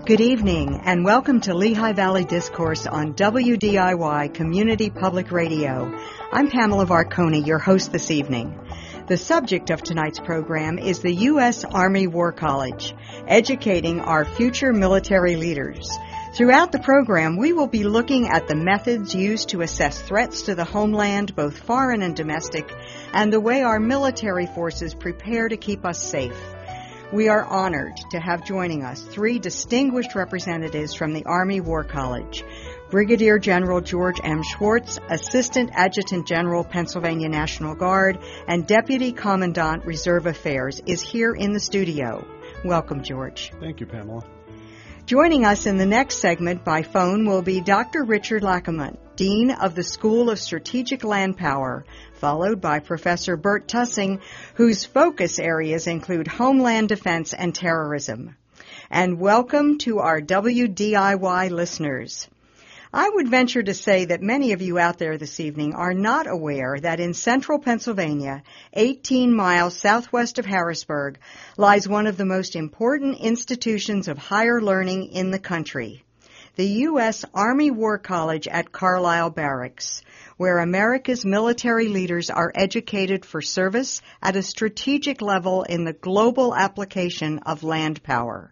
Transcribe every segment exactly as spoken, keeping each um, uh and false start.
Good evening, and welcome to Lehigh Valley Discourse on W D I Y Community Public Radio. I'm Pamela Varconi, your host this evening. The subject of tonight's program is the U S Army War College, educating our future military leaders. Throughout the program, we will be looking at the methods used to assess threats to the homeland, both foreign and domestic, and the way our military forces prepare to keep us safe. We are honored to have joining us three distinguished representatives from the Army War College. Brigadier General George M. Schwartz, Assistant Adjutant General, Pennsylvania National Guard, and Deputy Commandant, Reserve Affairs, is here in the studio. Welcome, George. Thank you, Pamela. Joining us in the next segment by phone will be Doctor Richard Lackaman, Dean of the School of Strategic Land Power, followed by Professor Bert Tussing, whose focus areas include homeland defense and terrorism. And welcome to our W D I Y listeners. I would venture to say that many of you out there this evening are not aware that in central Pennsylvania, eighteen miles southwest of Harrisburg, lies one of the most important institutions of higher learning in the country, the U S Army War College at Carlisle Barracks, where America's military leaders are educated for service at a strategic level in the global application of land power.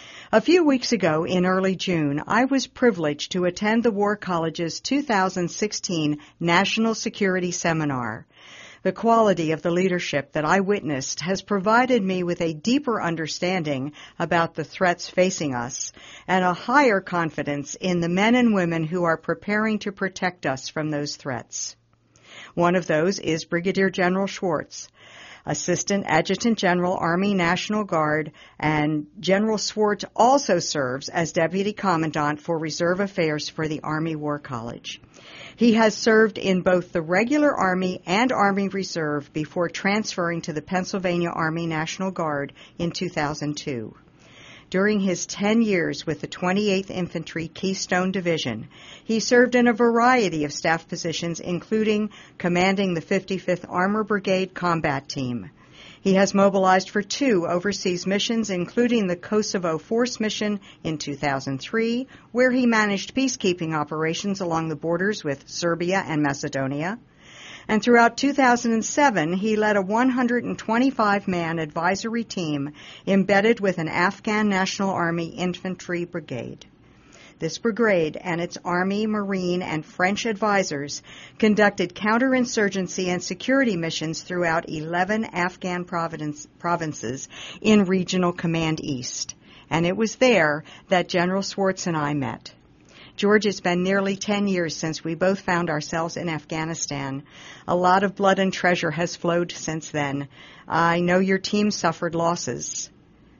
A few weeks ago, in early June, I was privileged to attend the War College's two thousand sixteen National Security Seminar. The quality of the leadership that I witnessed has provided me with a deeper understanding about the threats facing us and a higher confidence in the men and women who are preparing to protect us from those threats. One of those is Brigadier General Schwartz, Assistant Adjutant General, Army National Guard, and General Schwartz also serves as Deputy Commandant for Reserve Affairs for the Army War College. He has served in both the regular Army and Army Reserve before transferring to the Pennsylvania Army National Guard in two thousand two. During his ten years with the twenty-eighth Infantry Keystone Division, he served in a variety of staff positions, including commanding the fifty-fifth Armor Brigade Combat Team. He has mobilized for two overseas missions, including the Kosovo Force Mission in two thousand three, where he managed peacekeeping operations along the borders with Serbia and Macedonia. And throughout two thousand seven, he led a one hundred twenty-five man advisory team embedded with an Afghan National Army Infantry Brigade. This brigade and its Army, Marine, and French advisors conducted counterinsurgency and security missions throughout eleven Afghan province, provinces in Regional Command East. And it was there that General Schwartz and I met. George, it's been nearly ten years since we both found ourselves in Afghanistan. A lot of blood and treasure has flowed since then. I know your team suffered losses.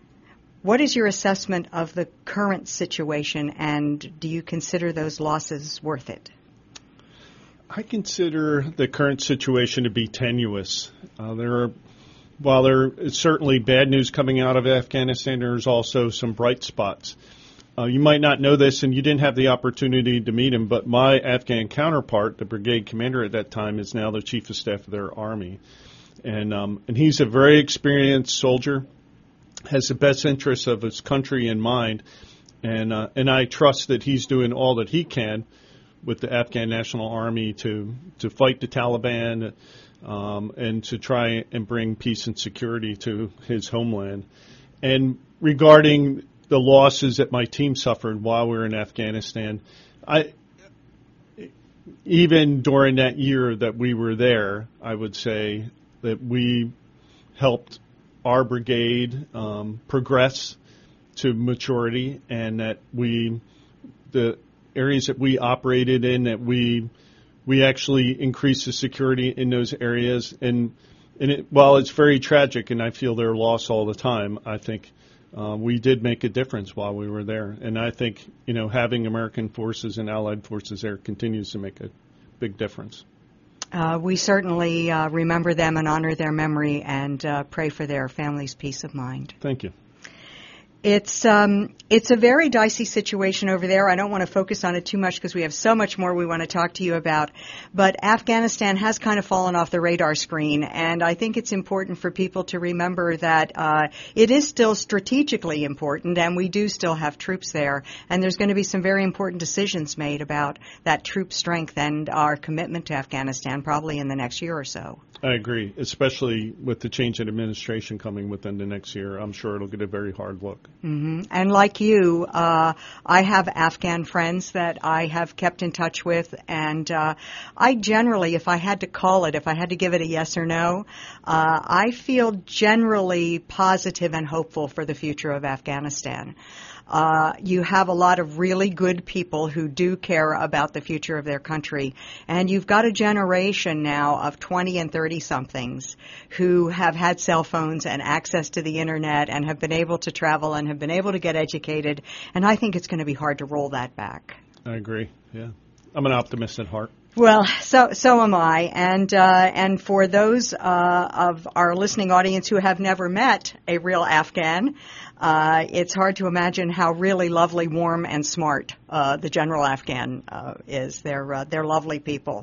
What is your assessment of the current situation, and do you consider those losses worth it? I consider the current situation to be tenuous. Uh, there are, while there is certainly bad news coming out of Afghanistan, there's also some bright spots. Uh, you might not know this, and you didn't have the opportunity to meet him, but my Afghan counterpart, the brigade commander at that time, is now the chief of staff of their army. And um, and he's a very experienced soldier, has the best interests of his country in mind, and uh, and I trust that he's doing all that he can with the Afghan National Army to, to fight the Taliban um, and to try and bring peace and security to his homeland. And regarding the losses that my team suffered while we were in Afghanistan, I, even during that year that we were there, I would say that we helped our brigade um, progress to maturity, and that we, the areas that we operated in, that we we actually increased the security in those areas. And, and it, while it's very tragic, and I feel their loss all the time, I think Uh, we did make a difference while we were there. And I think, you know, having American forces and allied forces there continues to make a big difference. Uh, we certainly uh, remember them and honor their memory and uh, pray for their families' peace of mind. Thank you. It's um, it's a very dicey situation over there. I don't want to focus on it too much because we have so much more we want to talk to you about. But Afghanistan has kind of fallen off the radar screen, and I think it's important for people to remember that uh, it is still strategically important, and we do still have troops there. And there's going to be some very important decisions made about that troop strength and our commitment to Afghanistan probably in the next year or so. I agree, especially with the change in administration coming within the next year. I'm sure it'll get a very hard look. Mm-hmm. And like you, uh, I have Afghan friends that I have kept in touch with, and uh, I generally, if I had to call it, if I had to give it a yes or no, uh, I feel generally positive and hopeful for the future of Afghanistan. Uh, you have a lot of really good people who do care about the future of their country. And you've got a generation now of twenty and thirty-somethings who have had cell phones and access to the Internet and have been able to travel and have been able to get educated. And I think it's going to be hard to roll that back. I agree, yeah. I'm an optimist at heart. Well, so so am I, and uh, and for those uh, of our listening audience who have never met a real Afghan, uh, it's hard to imagine how really lovely, warm, and smart uh, the general Afghan uh, is. They're uh, they're lovely people.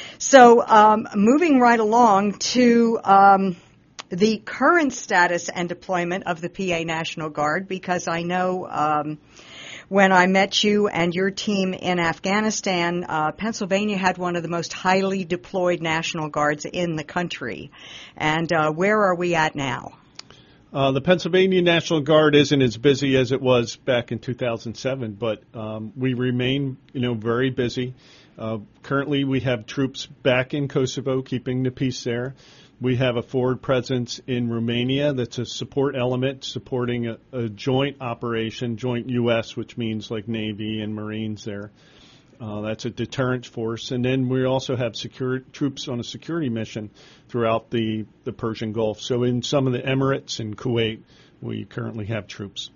So um, moving right along to um, the current status and deployment of the P A National Guard, because I know. Um, When I met you and your team in Afghanistan, uh, Pennsylvania had one of the most highly deployed National Guards in the country. And uh, where are we at now? Uh, the Pennsylvania National Guard isn't as busy as it was back in two thousand seven, but um, we remain, you know, very busy. Uh, currently, we have troops back in Kosovo, keeping the peace there. We have a forward presence in Romania that's a support element supporting a, a joint operation, joint U S, which means like Navy and Marines there. Uh, that's a deterrent force. And then we also have secure, troops on a security mission throughout the, the Persian Gulf. So in some of the Emirates and Kuwait, we currently have troops.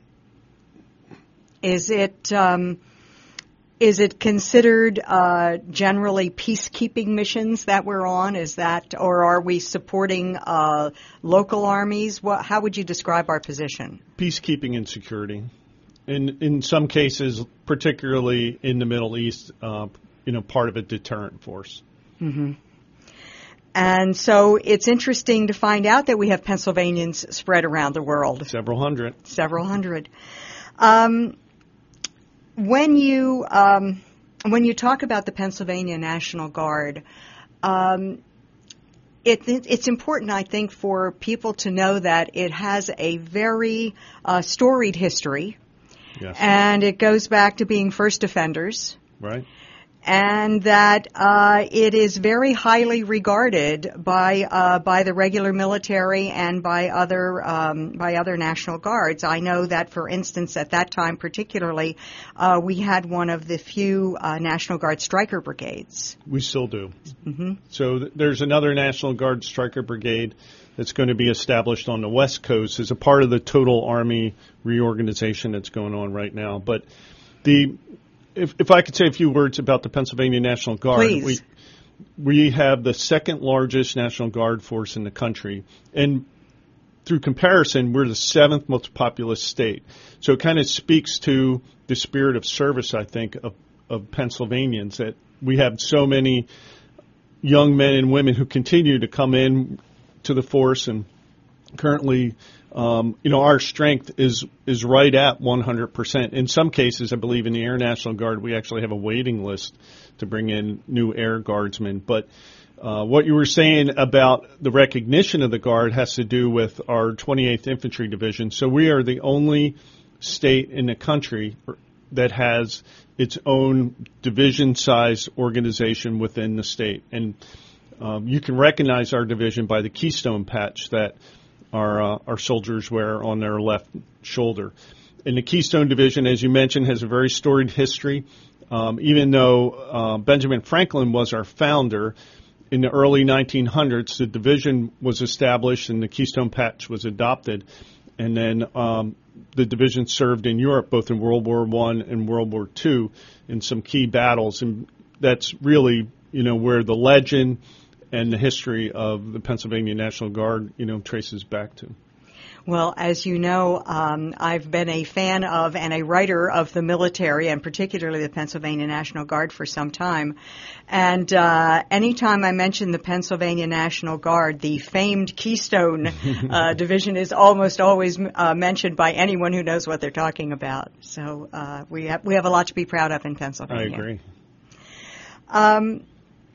Is it... Um Is it considered uh, generally peacekeeping missions that we're on? Is that, or are we supporting uh, local armies? What, how would you describe our position? Peacekeeping and security. In in some cases, particularly in the Middle East, uh, you know, part of a deterrent force. Mm-hmm. And so it's interesting to find out that we have Pennsylvanians spread around the world. Several hundred. Several hundred. Um, When you um, when you talk about the Pennsylvania National Guard, um, it, it, it's important, I think, for people to know that it has a very uh, storied history, yes. And it goes back to being first offenders. Right. And that uh, it is very highly regarded by uh, by the regular military and by other um, by other National Guards. I know that, for instance, at that time particularly, uh, we had one of the few uh, National Guard striker brigades. We still do. Mm-hmm. So th- there's another National Guard striker brigade that's going to be established on the West Coast as a part of the total Army reorganization that's going on right now. But the If, if I could say a few words about the Pennsylvania National Guard. Please. We, we have the second largest National Guard force in the country. And through comparison, we're the seventh most populous state. So it kind of speaks to the spirit of service, I think, of, of Pennsylvanians, that we have so many young men and women who continue to come in to the force. And currently, Um, you know, our strength is is right at one hundred percent. In some cases, I believe in the Air National Guard, we actually have a waiting list to bring in new Air Guardsmen. But uh, what you were saying about the recognition of the Guard has to do with our twenty-eighth Infantry Division. So we are the only state in the country that has its own division-sized organization within the state. And um, you can recognize our division by the Keystone patch that Our, uh, our soldiers wear on their left shoulder. And the Keystone Division, as you mentioned, has a very storied history. Um, even though uh, Benjamin Franklin was our founder, in the early nineteen hundreds, the division was established and the Keystone Patch was adopted. And then um, the division served in Europe, both in World War One and World War Two, in some key battles. And that's really, you know, where the legend and the history of the Pennsylvania National Guard, you know, traces back to. Well, as you know, um, I've been a fan of and a writer of the military, and particularly the Pennsylvania National Guard, for some time. And uh, anytime I mention the Pennsylvania National Guard, the famed Keystone uh, Division is almost always uh, mentioned by anyone who knows what they're talking about. So uh, we have we have a lot to be proud of in Pennsylvania. I agree. Um,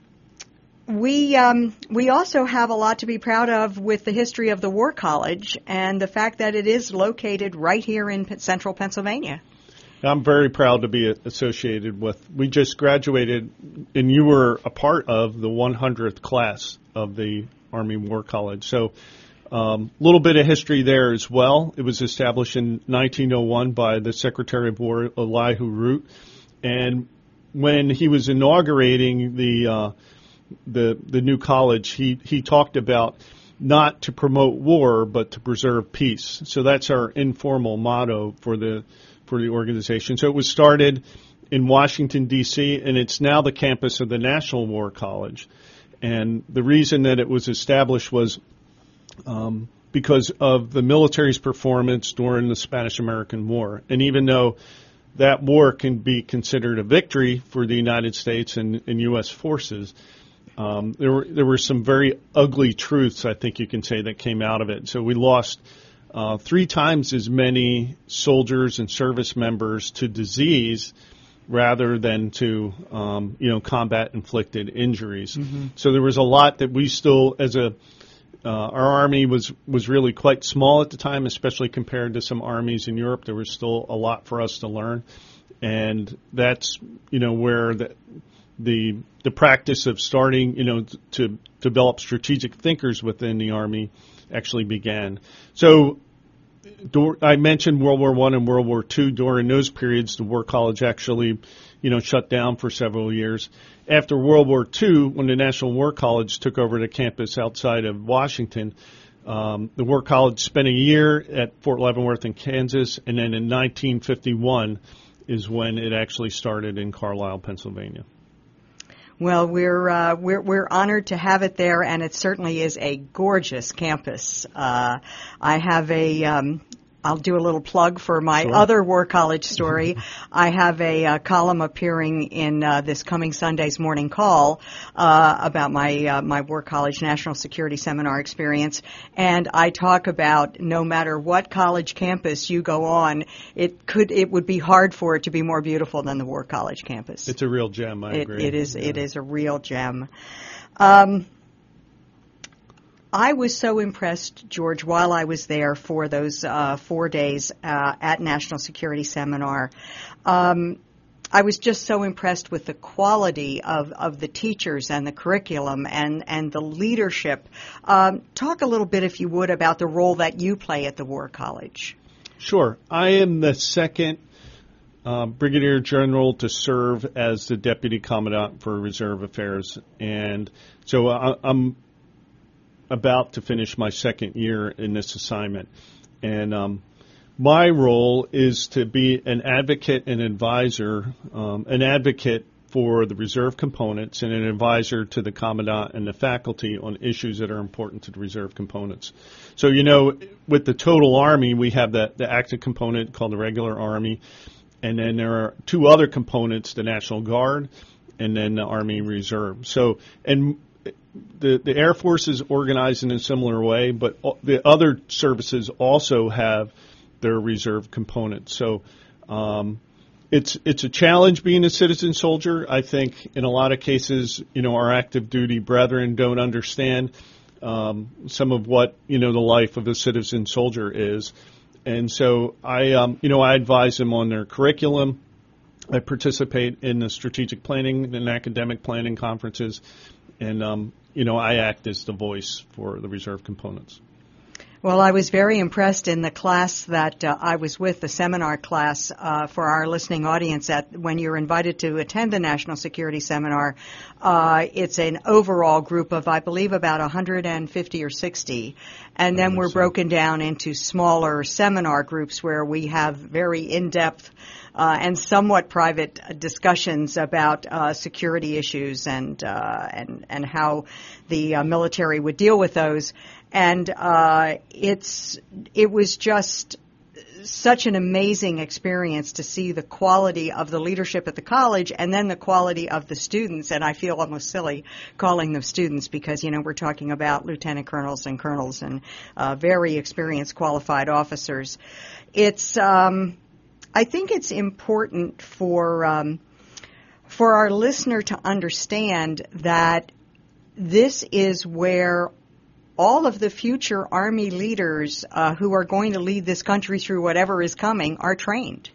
We um, we also have a lot to be proud of with the history of the War College and the fact that it is located right here in P- central Pennsylvania. I'm very proud to be associated with. We just graduated, and you were a part of the one hundredth class of the Army War College. So a um, little bit of history there as well. It was established in nineteen oh one by the Secretary of War, Elihu Root. And when he was inaugurating the uh, the the new college, he, he talked about not to promote war, but to preserve peace. So that's our informal motto for the for the organization. So it was started in Washington, D C, and it's now the campus of the National War College. And the reason that it was established was um, because of the military's performance during the Spanish-American War. And even though that war can be considered a victory for the United States and, and U S forces, Um, there were there were some very ugly truths, I think you can say, that came out of it. So we lost uh, three times as many soldiers and service members to disease rather than to um, you know combat inflicted injuries. Mm-hmm. So there was a lot that we still, as a uh, our army was was really quite small at the time, especially compared to some armies in Europe. There was still a lot for us to learn, and that's you know where the the the practice of starting, you know, t- to develop strategic thinkers within the Army actually began. So do, I mentioned World War One and World War Two. During those periods, the War College actually, you know, shut down for several years. After World War Two, when the National War College took over the campus outside of Washington, um, the War College spent a year at Fort Leavenworth in Kansas, and then in nineteen fifty-one is when it actually started in Carlisle, Pennsylvania. Well, we're uh, we're we're honored to have it there, and it certainly is a gorgeous campus. Uh, I have a. Um, I'll do a little plug for my sure. other War College story. I have a, uh column appearing in uh, this coming Sunday's Morning Call uh, about my uh, my War College National Security Seminar experience, and I talk about no matter what college campus you go on, it could it would be hard for it to be more beautiful than the War College campus. It's a real gem. I it, agree. It is. Yeah. It is a real gem. Um, I was so impressed, George, while I was there for those uh, four days uh, at National Security Seminar. Um, I was just so impressed with the quality of, of the teachers and the curriculum and, and the leadership. Um, talk a little bit, if you would, about the role that you play at the War College. Sure. I am the second uh, Brigadier General to serve as the Deputy Commandant for Reserve Affairs. And so I, I'm about to finish my second year in this assignment. And um, my role is to be an advocate and advisor, um, an advocate for the reserve components and an advisor to the Commandant and the faculty on issues that are important to the reserve components. So, you know, with the total Army, we have the, the active component called the regular Army, and then there are two other components, the National Guard and then the Army Reserve. So, and The, the Air Force is organized in a similar way, but the other services also have their reserve components. So um, it's it's a challenge being a citizen soldier. I think in a lot of cases, you know, our active duty brethren don't understand um, some of what, you know, the life of a citizen soldier is. And so I, um, you know, I advise them on their curriculum. I participate in the strategic planning and academic planning conferences. And, um, you know, I act as the voice for the reserve components. Well, I was very impressed in the class that uh, I was with, the seminar class uh, for our listening audience. At when you're invited to attend the National Security Seminar, uh, it's an overall group of, I believe, about one hundred fifty or sixty. And then we're broken down into smaller seminar groups where we have very in-depth Uh, and somewhat private discussions about uh, security issues and uh, and and how the uh, military would deal with those. And uh, it's it was just such an amazing experience to see the quality of the leadership at the college and then the quality of the students. And I feel almost silly calling them students because, you know, we're talking about lieutenant colonels and colonels and uh, very experienced, qualified officers. It's, um, I think it's important for, um, for our listener to understand that this is where all of the future Army leaders uh, who are going to lead this country through whatever is coming are trained.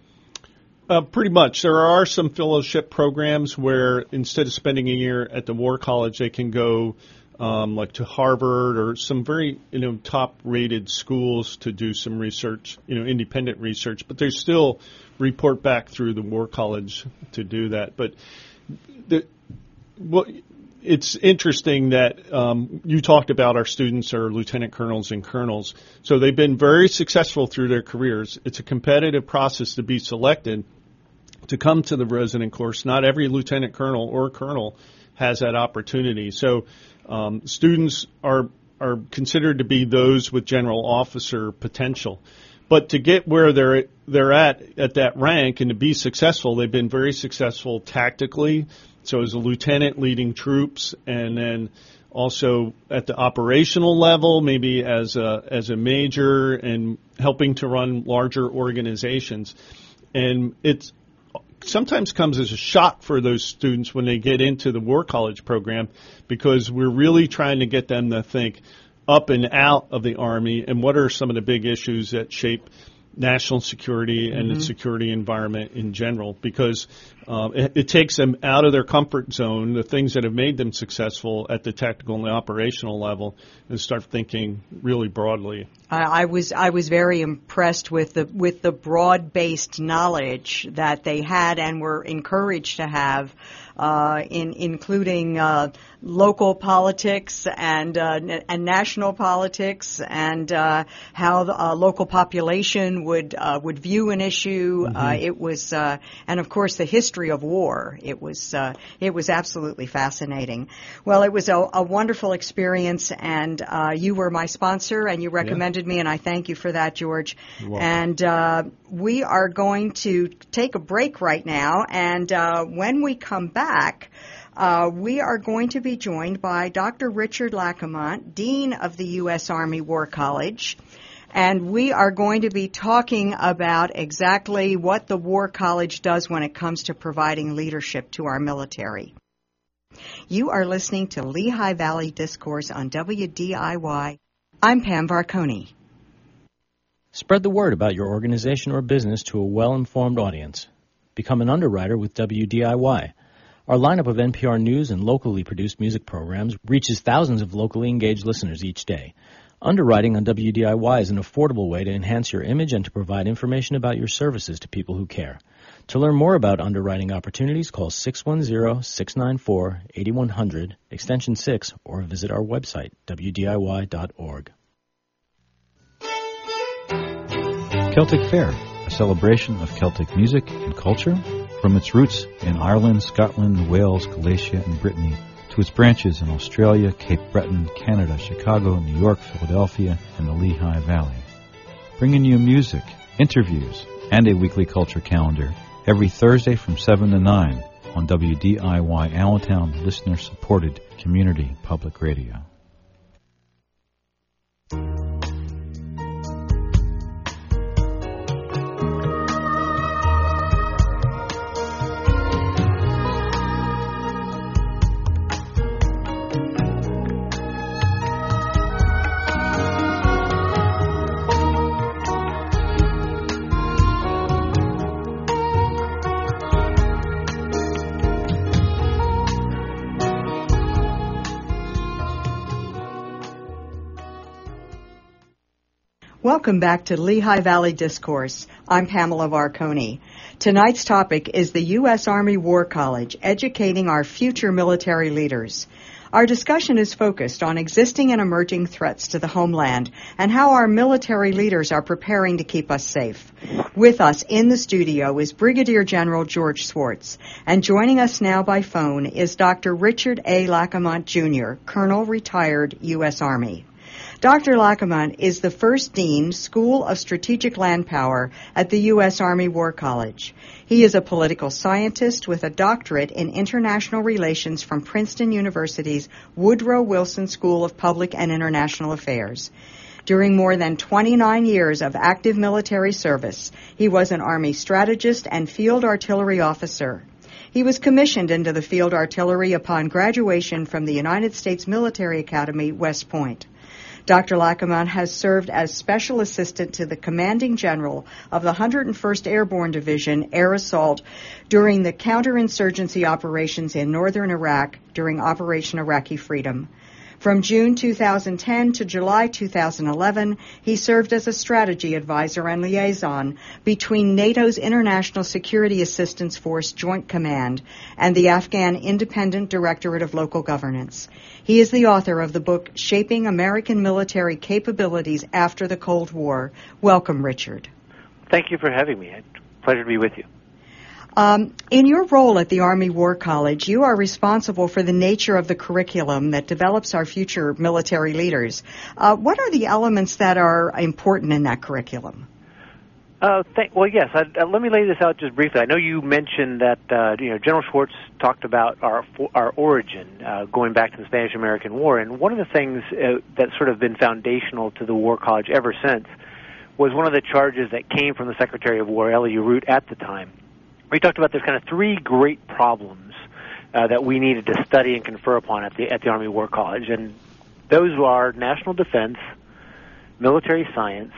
Uh, pretty much. There are some fellowship programs where instead of spending a year at the War College, they can go um, like to Harvard or some very you know top-rated schools to do some research, you know, independent research. But they still report back through the War College to do that. But the what. It's interesting that um, you talked about our students are lieutenant colonels and colonels. So they've been very successful through their careers. It's a competitive process to be selected to come to the resident course. Not every lieutenant colonel or colonel has that opportunity. So um, students are are considered to be those with general officer potential. But to get where they're they're at at that rank and to be successful, they've been very successful tactically. So as a lieutenant leading troops, and then also at the operational level, maybe as a as a major and helping to run larger organizations. And it sometimes comes as a shock for those students when they get into the War College program because we're really trying to get them to think up and out of the Army and what are some of the big issues that shape national security and mm-hmm. the security environment in general, because um, it, it takes them out of their comfort zone, the things that have made them successful at the tactical and the operational level, and start thinking really broadly. I, I was I was very impressed with the with the broad-based knowledge that they had and were encouraged to have, uh, in including uh, local politics and uh, and national politics, and uh, how the uh, local population would uh, would view an issue. Mm-hmm. Uh, it was, uh, and of course, the history of war. It was uh, it was absolutely fascinating. Well, it was a, a wonderful experience, and uh, you were my sponsor, and you recommended yeah. me, and I thank you for that, George. And uh, we are going to take a break right now, and uh, when we come back, Uh, we are going to be joined by Doctor Richard Lacamont, Dean of the U S Army War College, and we are going to be talking about exactly what the War College does when it comes to providing leadership to our military. You are listening to Lehigh Valley Discourse on W D I Y. I'm Pam Varconi. Spread the word about your organization or business to a well-informed audience. Become an underwriter with W D I Y. Our lineup of N P R News and locally produced music programs reaches thousands of locally engaged listeners each day. Underwriting on W D I Y is an affordable way to enhance your image and to provide information about your services to people who care. To learn more about underwriting opportunities, call six one zero, six nine four, eight one zero zero, extension six, or visit our website, w d i y dot org. Celtic Fair, a celebration of Celtic music and culture, from its roots in Ireland, Scotland, Wales, Galicia, and Brittany, to its branches in Australia, Cape Breton, Canada, Chicago, New York, Philadelphia, and the Lehigh Valley. Bringing you music, interviews, and a weekly culture calendar every Thursday from seven to nine on W D I Y Allentown, listener-supported community public radio. Welcome back to Lehigh Valley Discourse. I'm Pamela Varconi. Tonight's topic is the U S Army War College, educating our future military leaders. Our discussion is focused on existing and emerging threats to the homeland and how our military leaders are preparing to keep us safe. With us in the studio is Brigadier General George Swartz, and joining us now by phone is Doctor Richard A. Lacamont, Junior, Colonel, retired U S Army. Doctor Lackaman is the first dean, School of Strategic Land Power at the U S Army War College. He is a political scientist with a doctorate in international relations from Princeton University's Woodrow Wilson School of Public and International Affairs. During more than twenty-nine years of active military service, he was an Army strategist and field artillery officer. He was commissioned into the field artillery upon graduation from the United States Military Academy, West Point. Doctor Lackaman has served as Special Assistant to the Commanding General of the one hundred first Airborne Division Air Assault during the counterinsurgency operations in northern Iraq during Operation Iraqi Freedom. From June two thousand ten to July two thousand eleven, he served as a strategy advisor and liaison between NATO's International Security Assistance Force Joint Command and the Afghan Independent Directorate of Local Governance. He is the author of the book Shaping American Military Capabilities After the Cold War. Welcome, Richard. Thank you for having me. It's a pleasure to be with you. Um, in your role at the Army War College, you are responsible for the nature of the curriculum that develops our future military leaders. Uh, what are the elements that are important in that curriculum? Uh, th- well, yes. I, uh, let me lay this out just briefly. I know you mentioned that uh, you know General Schwartz talked about our our origin uh, going back to the Spanish-American War, and one of the things uh, that's sort of been foundational to the War College ever since was one of the charges that came from the Secretary of War, Elihu Root, at the time. We talked about there's kind of three great problems uh, that we needed to study and confer upon at the at the Army War College, and those are national defense, military science,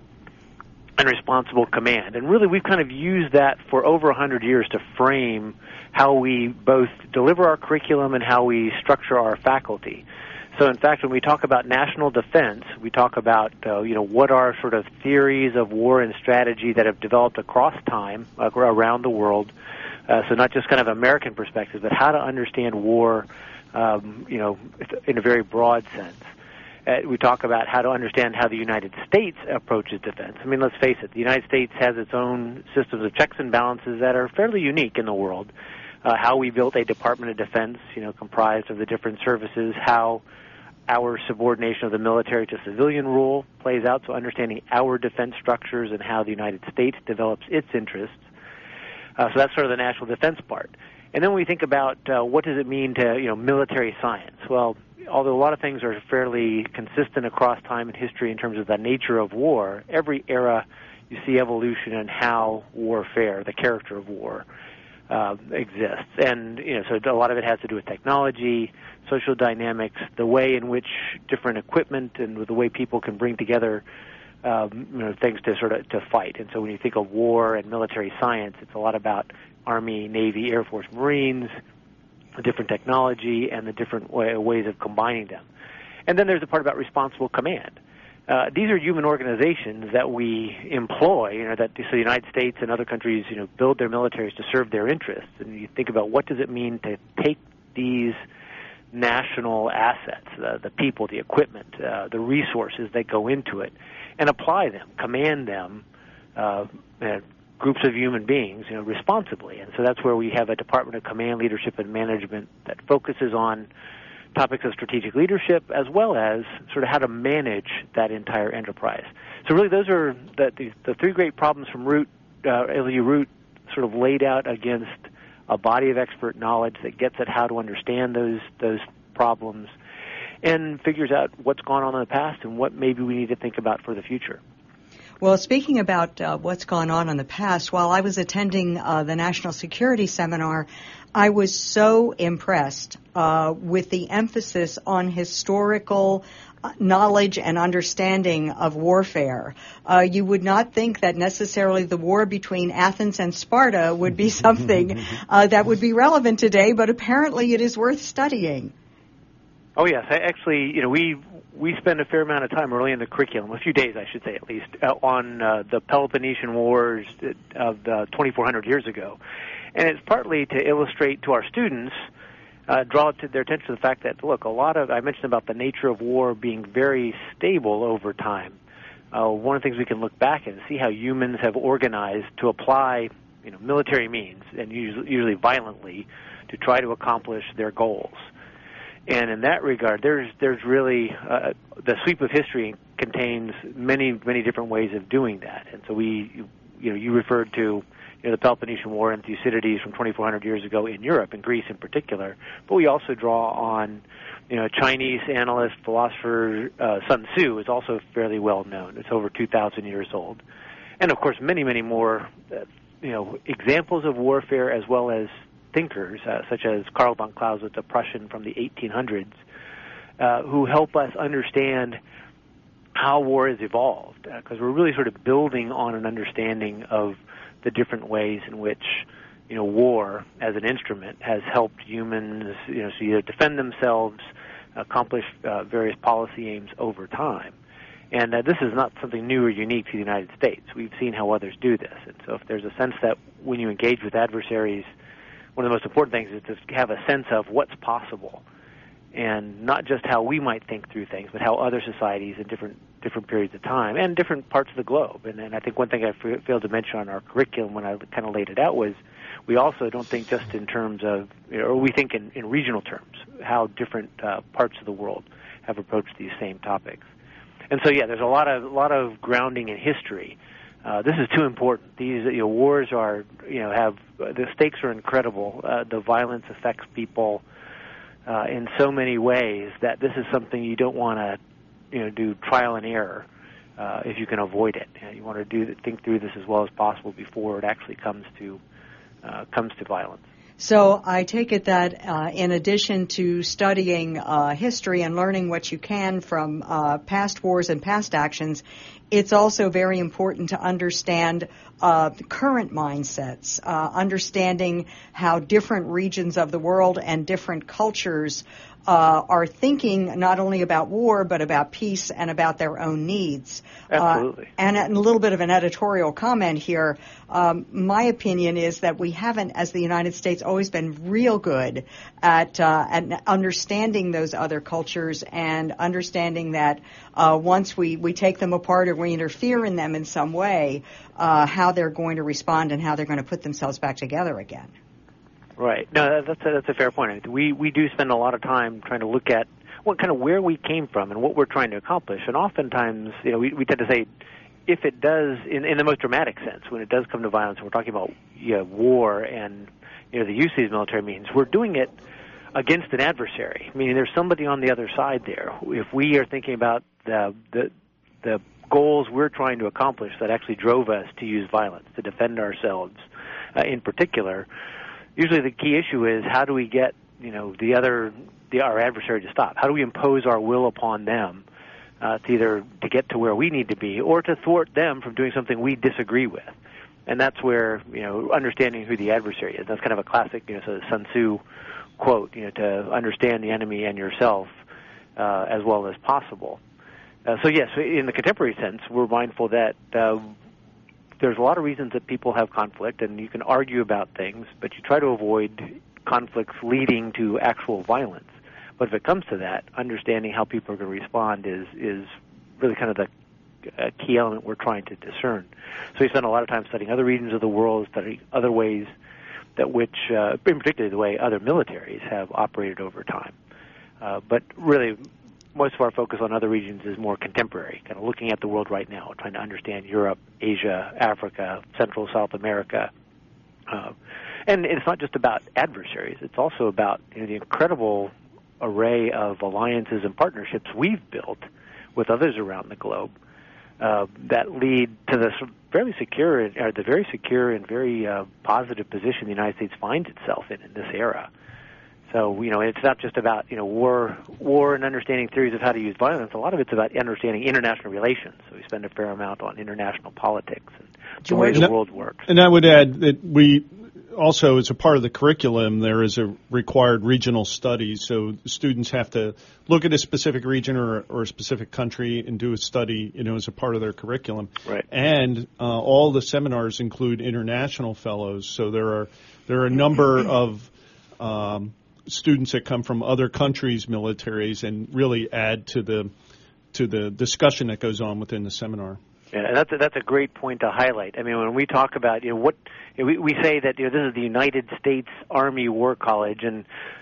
and responsible command. And really, we've kind of used that for over one hundred years to frame how we both deliver our curriculum and how we structure our faculty. So, in fact, when we talk about national defense, we talk about, uh, you know, what are sort of theories of war and strategy that have developed across time, uh, around the world. Uh, so not just kind of American perspectives, but how to understand war, um, you know, in a very broad sense. Uh, we talk about how to understand how the United States approaches defense. I mean, let's face it, the United States has its own systems of checks and balances that are fairly unique in the world. Uh, how we built a Department of Defense, you know, comprised of the different services, how our subordination of the military to civilian rule plays out, so understanding our defense structures and how the United States develops its interests. Uh, so that's sort of the national defense part. And then when we think about uh, what does it mean to, you know, military science? Well, although a lot of things are fairly consistent across time and history in terms of the nature of war, every era you see evolution in how warfare, the character of war, uh, exists. And, you know, so a lot of it has to do with technology, social dynamics, the way in which different equipment and the way people can bring together um, you know, things to sort of to fight. And so when you think of war and military science, it's a lot about Army, Navy, Air Force, Marines, the different technology and the different way, ways of combining them. And then there's the part about responsible command. Uh, these are human organizations that we employ, you know, that so the United States and other countries, you know, build their militaries to serve their interests. And you think about what does it mean to take these national assets, the, the people, the equipment, uh, the resources that go into it, and apply them, command them, uh, uh, groups of human beings, you know, responsibly. And so that's where we have a Department of Command, Leadership, and Management that focuses on topics of strategic leadership as well as sort of how to manage that entire enterprise. So really those are the, the, the three great problems from Root, uh, Elihu Root, sort of laid out against a body of expert knowledge that gets at how to understand those those problems and figures out what's gone on in the past and what maybe we need to think about for the future. Well, speaking about uh, what's gone on in the past, while I was attending uh, the National Security Seminar, I was so impressed uh, with the emphasis on historical knowledge and understanding of warfare. Uh, you would not think that necessarily the war between Athens and Sparta would be something uh, that would be relevant today, but apparently it is worth studying. Oh, yes. I actually, you know, we we spend a fair amount of time early in the curriculum, a few days, I should say at least, uh, on uh, the Peloponnesian Wars of uh, twenty-four hundred years ago. And it's partly to illustrate to our students, uh, draw to their attention to the fact that, look, a lot of, I mentioned about the nature of war being very stable over time. Uh, one of the things we can look back at and see how humans have organized to apply, you know, military means, and usually, usually violently, to try to accomplish their goals. And in that regard, there's there's really uh, the sweep of history contains many many different ways of doing that. And so we, you know, you referred to you know, the Peloponnesian War and Thucydides from twenty-four hundred years ago in Europe, in Greece in particular. But we also draw on, you know, Chinese analyst, philosopher uh, Sun Tzu is also fairly well known. It's over two thousand years old. And of course, many many more, uh, you know, examples of warfare as well as thinkers, uh, such as Karl von Clausewitz, a Prussian from the eighteen hundreds, uh, who help us understand how war has evolved, because uh, we're really sort of building on an understanding of the different ways in which, you know, war as an instrument has helped humans, you know, so either defend themselves, accomplish uh, various policy aims over time. And uh, this is not something new or unique to the United States. We've seen how others do this. And so if there's a sense that when you engage with adversaries, one of the most important things is to have a sense of what's possible, and not just how we might think through things, but how other societies in different different periods of time and different parts of the globe. And, and I think one thing I f- failed to mention on our curriculum when I kind of laid it out was we also don't think just in terms of, you know, or we think in, in regional terms, how different uh, parts of the world have approached these same topics. And so, yeah, there's a lot of a lot of grounding in history. Uh, this is too important. These you know, wars are, you know, have the stakes are incredible. Uh, the violence affects people uh, in so many ways that this is something you don't want to, you know, do trial and error uh, if you can avoid it. You, know, you want to do think through this as well as possible before it actually comes to uh, comes to violence. So I take it that uh, in addition to studying uh, history and learning what you can from uh, past wars and past actions, it's also very important to understand uh, the current mindsets, uh, understanding how different regions of the world and different cultures uh, are thinking not only about war, but about peace and about their own needs. Absolutely. Uh, and, and a little bit of an editorial comment here. Um, my opinion is that we haven't, as the United States, always been real good at, uh, at understanding those other cultures and understanding that uh, once we, we take them apart or we interfere in them in some way, uh, how they're going to respond and how they're going to put themselves back together again. Right. No, that's a, that's a fair point. We we do spend a lot of time trying to look at what kind of where we came from and what we're trying to accomplish. And oftentimes, you know, we, we tend to say, if it does, in, in the most dramatic sense, when it does come to violence, and we're talking about you know, war and you know the use of these military means, we're doing it against an adversary. Meaning, there's somebody on the other side there. If we are thinking about the the the goals we're trying to accomplish that actually drove us to use violence to defend ourselves, uh, in particular. Usually the key issue is how do we get, you know, the other, the, our adversary to stop? How do we impose our will upon them uh, to either to get to where we need to be or to thwart them from doing something we disagree with? And that's where, you know, understanding who the adversary is. That's kind of a classic, you know, sort of Sun Tzu quote, you know, to understand the enemy and yourself uh, as well as possible. Uh, so, yes, in the contemporary sense, we're mindful that uh, there's a lot of reasons that people have conflict, and you can argue about things, but you try to avoid conflicts leading to actual violence. But if it comes to that, understanding how people are going to respond is is really kind of the uh, key element we're trying to discern. So we spend a lot of time studying other regions of the world, studying other ways that which, uh, in particular, the way other militaries have operated over time. Uh, but really, most of our focus on other regions is more contemporary, kind of looking at the world right now, trying to understand Europe, Asia, Africa, Central, South America. Uh, and it's not just about adversaries. It's also about you know, the incredible array of alliances and partnerships we've built with others around the globe uh, that lead to this fairly secure, or the very secure and very uh, positive position the United States finds itself in in this era. So, you know, it's not just about, you know, war war and understanding theories of how to use violence. A lot of it's about understanding international relations. So we spend a fair amount on international politics and the way the world works. And I would add that we also, as a part of the curriculum, there is a required regional study. So students have to look at a specific region or, or a specific country and do a study, you know, as a part of their curriculum. Right. And uh, all the seminars include international fellows. So there are there are a number of um, students that come from other countries' militaries and really add to the to the discussion that goes on within the seminar. Yeah, that's a, that's a great point to highlight. I mean, when we talk about, you know, what you know, we, we say that you know this is the United States Army War College, and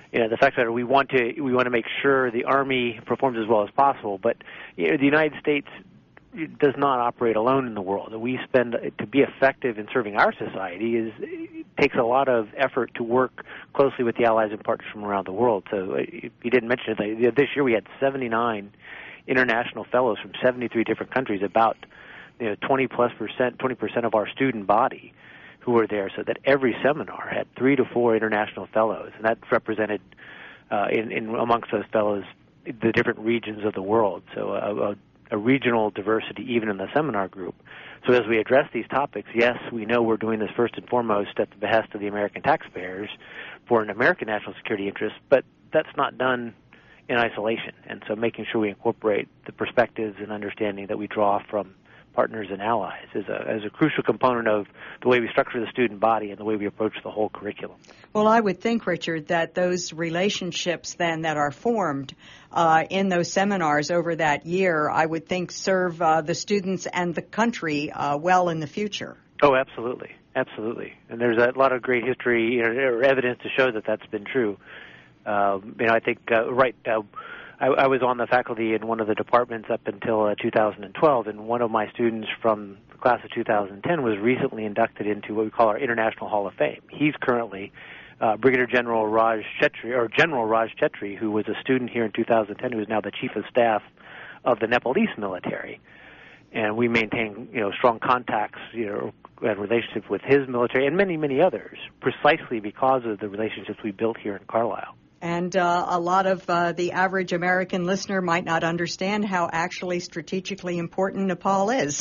you know, the fact that we want to we want to make sure the Army performs as well as possible. But you know, the United States does not operate alone in the world. We spend to be effective in serving our society is it takes a lot of effort to work closely with the allies and partners from around the world. So if you didn't mention it, this year we had seventy-nine international fellows from seventy-three different countries, about you know twenty plus percent, twenty percent of our student body who were there. So that every seminar had three to four international fellows, and that represented uh, in, in amongst those fellows the different regions of the world. So a, a a regional diversity even in the seminar group. So as we address these topics, yes, we know we're doing this first and foremost at the behest of the American taxpayers for an American national security interest, but that's not done in isolation. And so making sure we incorporate the perspectives and understanding that we draw from partners and allies is a, is a crucial component of the way we structure the student body and the way we approach the whole curriculum. Well, I would think, Richard, that those relationships then that are formed uh, in those seminars over that year, I would think serve uh, the students and the country uh, well in the future. Oh, absolutely. Absolutely. And there's a lot of great history you know, or evidence to show that that's been true. Um, you know, I think, uh, right, uh, I, I was on the faculty in one of the departments up until uh, two thousand twelve, and one of my students from the class of two thousand ten was recently inducted into what we call our International Hall of Fame. He's currently uh, Brigadier General Raj Chetri, or General Raj Chetri, who was a student here in two thousand ten, who is now the Chief of Staff of the Nepalese military. And we maintain, you know, strong contacts, you know, and relationships with his military and many, many others, precisely because of the relationships we built here in Carlisle. And uh, a lot of uh, the average American listener might not understand how actually strategically important Nepal is.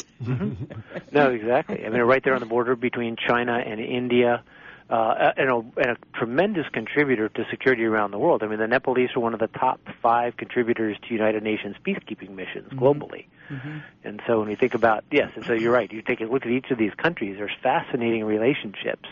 No, exactly. I mean, right there on the border between China and India, uh, and, a, and a tremendous contributor to security around the world. I mean, the Nepalese are one of the top five contributors to United Nations peacekeeping missions mm-hmm. globally. Mm-hmm. And so when you think about, yes, and so you're right, you take a look at each of these countries, there's fascinating relationships.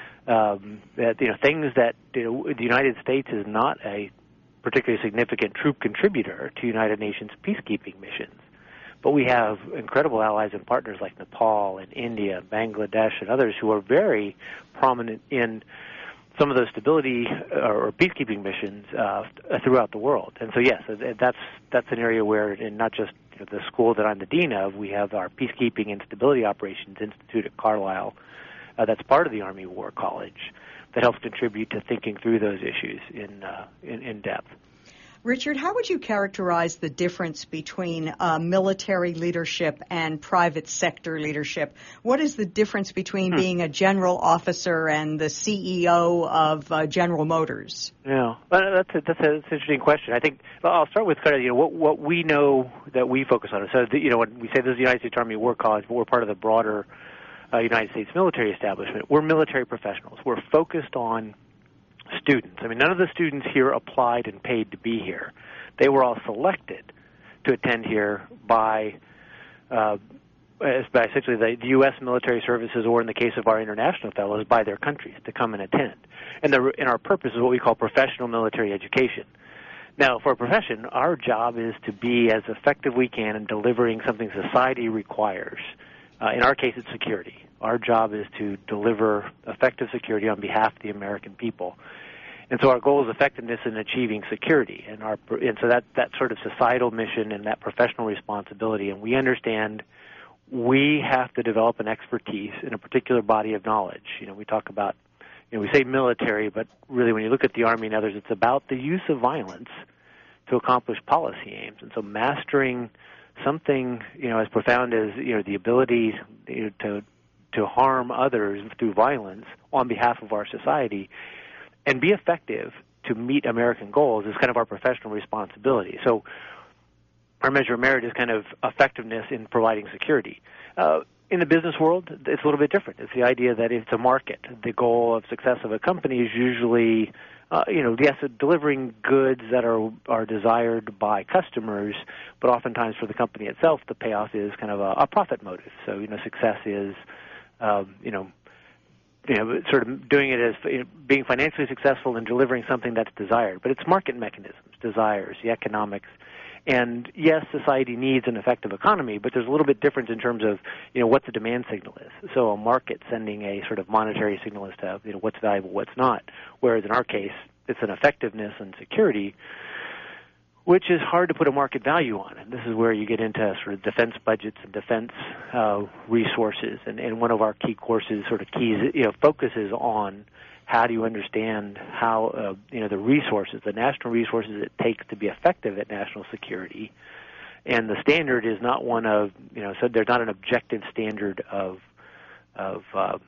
Um, that you know things that you know, the United States is not a particularly significant troop contributor to United Nations peacekeeping missions, but we have incredible allies and partners like Nepal and India, and Bangladesh, and others who are very prominent in some of those stability or peacekeeping missions uh, throughout the world. And so, yes, that's that's an area where, in not just you know, the school that I'm the dean of, we have our Peacekeeping and Stability Operations Institute at Carlisle. Uh, that's part of the Army War College that helps contribute to thinking through those issues in, uh, in, in depth. Richard, how would you characterize the difference between uh, military leadership and private sector leadership? What is the difference between hmm. being a general officer and the C E O of uh, General Motors? Yeah, well, that's a, that's, a, that's an interesting question. I think I'll start with kind of you know what what we know that we focus on. So the, you know when we say this is the United States Army War College, but we're part of the broader Uh, United States military establishment. We're military professionals. We're focused on students. I mean, none of the students here applied and paid to be here. They were all selected to attend here by, uh, by essentially the, the U S military services, or in the case of our international fellows, by their countries to come and attend. And, the, and our purpose is what we call professional military education. Now, for a profession, our job is to be as effective we can in delivering something society requires. Uh, in our case, it's security. Our job is to deliver effective security on behalf of the American people. And so our goal is effectiveness in achieving security. And, our, and so that, that sort of societal mission and that professional responsibility. And we understand we have to develop an expertise in a particular body of knowledge. You know, we talk about, you know, we say military, but really when you look at the Army and others, it's about the use of violence to accomplish policy aims. And so mastering something, you know, as profound as, you know, the ability you know, to to harm others through violence on behalf of our society and be effective to meet American goals is kind of our professional responsibility. So our measure of merit is kind of effectiveness in providing security. Uh, in the business world, it's a little bit different. It's the idea that it's a market. The goal of success of a company is usually Uh, you know, yes, delivering goods that are are desired by customers, but oftentimes for the company itself, the payoff is kind of a, a profit motive. So, you know, success is, um, you know, you know, sort of doing it as you know, being financially successful and delivering something that's desired. But it's market mechanisms, desires, the economics. And yes, society needs an effective economy, but there's a little bit difference in terms of, you know, what the demand signal is. So a market sending a sort of monetary signal as to, you know, what's valuable, what's not. Whereas in our case, it's an effectiveness and security, which is hard to put a market value on. And this is where you get into sort of defense budgets and defense uh, resources. And, and one of our key courses sort of keys, you know, focuses on how do you understand how, uh, you know, the resources, the national resources it takes to be effective at national security. And the standard is not one of, you know, so there's not an objective standard of, of, uh,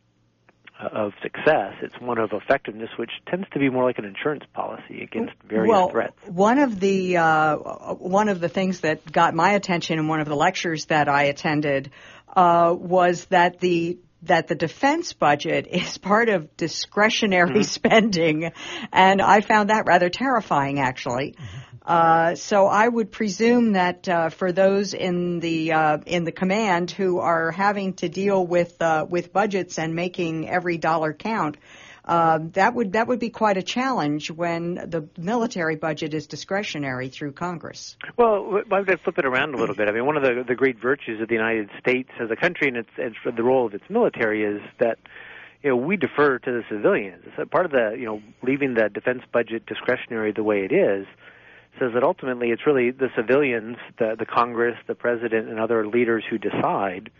of success. It's one of effectiveness, which tends to be more like an insurance policy against various well, threats. One of the uh, one of the things that got my attention in one of the lectures that I attended uh, was that the that the defense budget is part of discretionary mm-hmm. spending, and I found that rather terrifying, actually. Mm-hmm. Uh, so I would presume that uh, for those in the uh, in the command who are having to deal with uh, with budgets and making every dollar count, uh, that would that would be quite a challenge when the military budget is discretionary through Congress. Well, I would flip it around a little bit. I mean, one of the the great virtues of the United States as a country and its, its the role of its military is that, you know, we defer to the civilians. It's part of the, you know, leaving the defense budget discretionary the way it is says that ultimately it's really the civilians, the, the Congress, the President, and other leaders who decide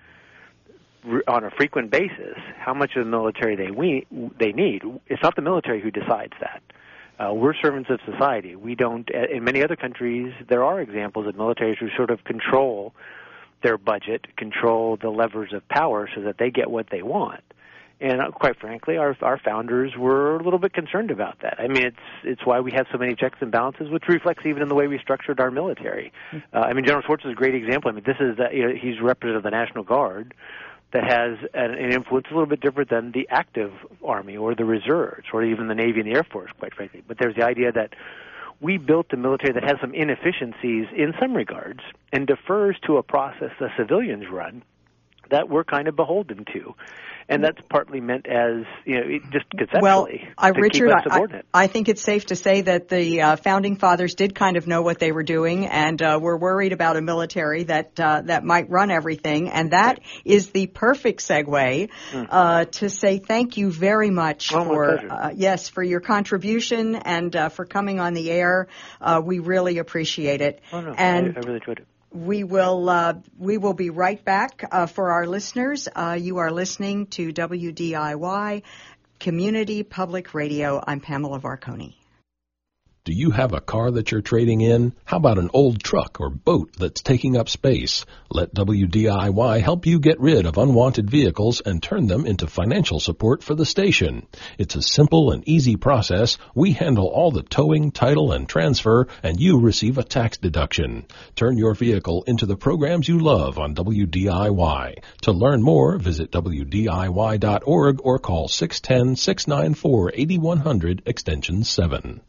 re- on a frequent basis how much of the military they we, they need. It's not the military who decides that. Uh, we're servants of society. We don't. In many other countries, there are examples of militaries who sort of control their budget, control the levers of power so that they get what they want. And uh, quite frankly, our our founders were a little bit concerned about that. I mean, it's it's why we have so many checks and balances, which reflects even in the way we structured our military. Uh, I mean, General Schwartz is a great example. I mean, this is the, you know, he's representative of the National Guard that has an, an influence a little bit different than the active Army or the reserves or even the Navy and the Air Force, quite frankly. But there's the idea that we built a military that has some inefficiencies in some regards and defers to a process the civilians run that we're kind of beholden to. And that's partly meant as, you know, just conceptually well, I, to Richard, keep us subordinate. I, I think it's safe to say that the uh, Founding Fathers did kind of know what they were doing and uh, were worried about a military that uh, that might run everything. And that right. is the perfect segue mm. uh, to say thank you very much oh, for, uh, yes, for your contribution and uh, for coming on the air. Uh, we really appreciate it. Oh, no, and I, I really enjoyed it. We will uh, we will be right back. Uh, for our listeners, uh, you are listening to W D I Y Community Public Radio. I'm Pamela Varconi. Do you have a car that you're trading in? How about an old truck or boat that's taking up space? Let W D I Y help you get rid of unwanted vehicles and turn them into financial support for the station. It's a simple and easy process. We handle all the towing, title, and transfer, and you receive a tax deduction. Turn your vehicle into the programs you love on W D I Y. To learn more, visit W D I Y dot org or call six one zero, six nine four, eight one zero zero, extension seven.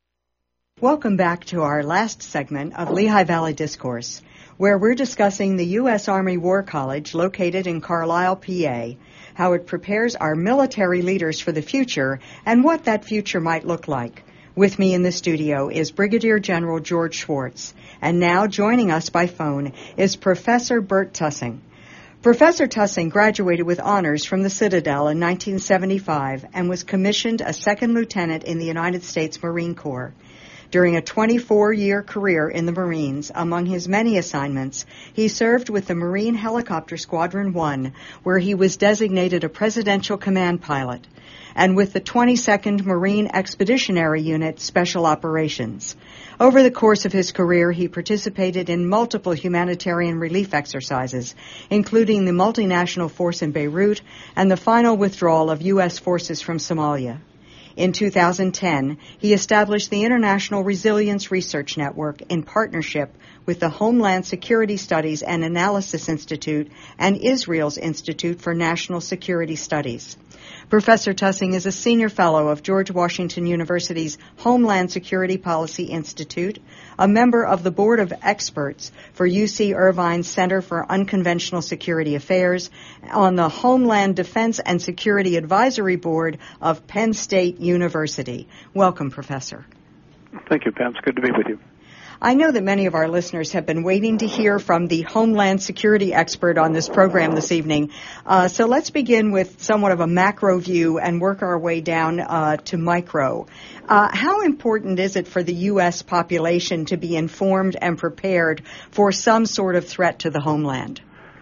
Welcome back to our last segment of Lehigh Valley Discourse, where we're discussing the U S. Army War College located in Carlisle, P A, how it prepares our military leaders for the future and what that future might look like. With me in the studio is Brigadier General George Schwartz, and now joining us by phone is Professor Bert Tussing. Professor Tussing graduated with honors from the Citadel in nineteen seventy-five and was commissioned a second lieutenant in the United States Marine Corps. During a twenty-four-year career in the Marines, among his many assignments, he served with the Marine Helicopter Squadron one, where he was designated a Presidential Command Pilot, and with the twenty-second Marine Expeditionary Unit Special Operations. Over the course of his career, he participated in multiple humanitarian relief exercises, including the multinational force in Beirut and the final withdrawal of U S forces from Somalia. In two thousand ten, he established the International Resilience Research Network in partnership with the Homeland Security Studies and Analysis Institute and Israel's Institute for National Security Studies. Professor Tussing is a senior fellow of George Washington University's Homeland Security Policy Institute, a member of the Board of Experts for U C Irvine's Center for Unconventional Security Affairs, on the Homeland Defense and Security Advisory Board of Penn State University. Welcome, Professor. Thank you, Pam. It's good to be with you. I know that many of our listeners have been waiting to hear from the Homeland Security expert on this program this evening. Uh, so let's begin with somewhat of a macro view and work our way down uh, to micro. Uh, how important is it for the U S population to be informed and prepared for some sort of threat to the homeland?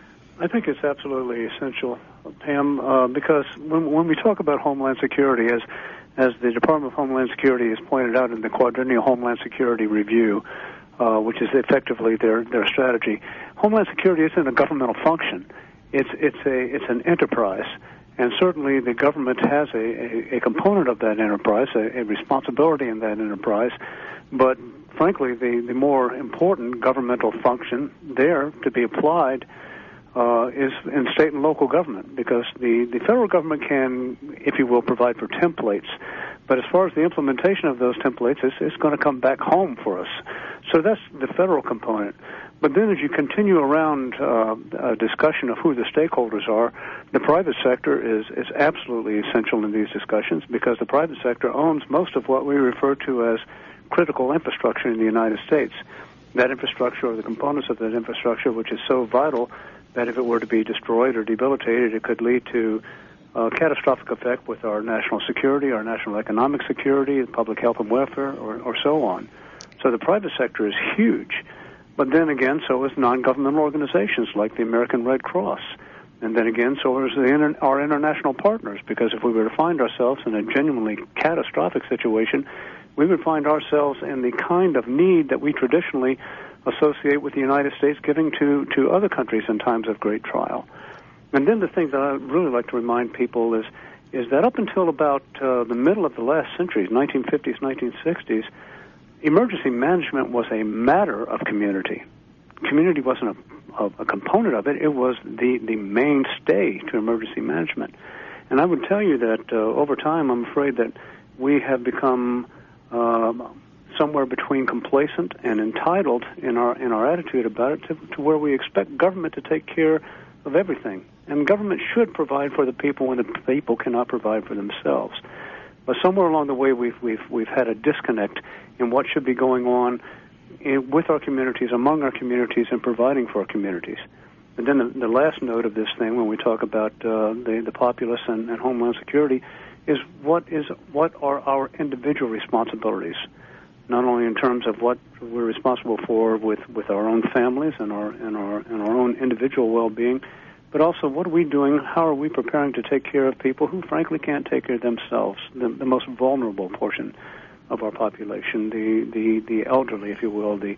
I think it's absolutely essential, Pam, uh, because when, when we talk about Homeland Security, as as the Department of Homeland Security has pointed out in the Quadrennial Homeland Security Review, uh, which is effectively their their strategy, Homeland Security isn't a governmental function. It's it's a it's an enterprise, and certainly the government has a, a, a component of that enterprise, a, a responsibility in that enterprise. But frankly, the the more important governmental function there to be applied Uh, is in state and local government, because the, the federal government can, if you will, provide for templates. But as far as the implementation of those templates, it's, it's going to come back home for us. So that's the federal component. But then as you continue around uh, a discussion of who the stakeholders are, the private sector is, is absolutely essential in these discussions, because the private sector owns most of what we refer to as critical infrastructure in the United States. That infrastructure, or the components of that infrastructure, which is so vital that if it were to be destroyed or debilitated, it could lead to a catastrophic effect with our national security, our national economic security, public health and welfare, or, or so on. So the private sector is huge. But then again, so is non-governmental organizations like the American Red Cross. And then again, so is the inter- our international partners, because if we were to find ourselves in a genuinely catastrophic situation, we would find ourselves in the kind of need that we traditionally associate with the United States giving to, to other countries in times of great trial. And then the thing that I really like to remind people is is that up until about uh, the middle of the last century, nineteen fifties, nineteen sixties, emergency management was a matter of community. Community wasn't a, a, a component of it. It was the, the mainstay to emergency management. And I would tell you that uh, over time, I'm afraid that we have become Uh, somewhere between complacent and entitled in our in our attitude about it, to, to where we expect government to take care of everything. And government should provide for the people when the people cannot provide for themselves. But somewhere along the way, we've we've we've had a disconnect in what should be going on in, with our communities, among our communities, and providing for our communities. And then the, the last note of this thing, when we talk about uh, the the populace and, and Homeland Security, is what is what are our individual responsibilities, not only in terms of what we're responsible for with, with our own families and our and our and our own individual well-being, but also what are we doing? How are we preparing to take care of people who, frankly, can't take care of themselves? The, the most vulnerable portion of our population, the the, the elderly, if you will, the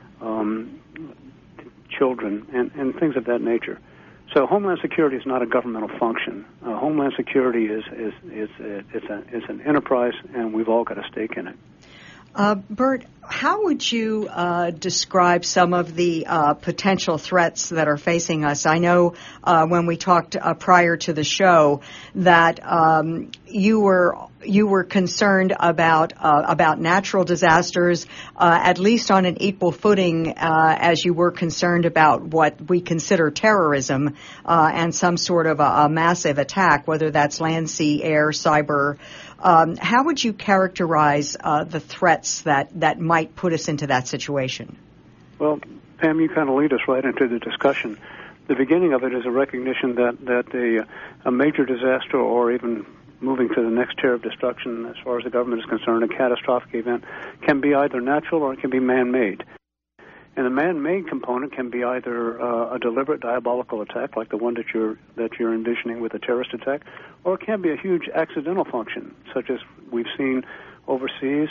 um, children, and, and things of that nature. So Homeland Security is not a governmental function. Uh, Homeland Security is is is a, it's a it's an enterprise, and we've all got a stake in it. Uh, Bert, how would you uh, describe some of the uh, potential threats that are facing us? I know uh, when we talked uh, prior to the show that um, you were you were concerned about uh, about natural disasters, uh, at least on an equal footing uh, as you were concerned about what we consider terrorism uh, and some sort of a, a massive attack, whether that's land, sea, air, cyber. Um, how would you characterize uh, the threats that, that might put us into that situation? Well, Pam, you kind of lead us right into the discussion. The beginning of it is a recognition that, that a, a major disaster, or even moving to the next tier of destruction as far as the government is concerned, a catastrophic event, can be either natural or it can be man-made. And the man-made component can be either uh, a deliberate diabolical attack, like the one that you're that you're envisioning with a terrorist attack, or it can be a huge accidental function, such as we've seen overseas,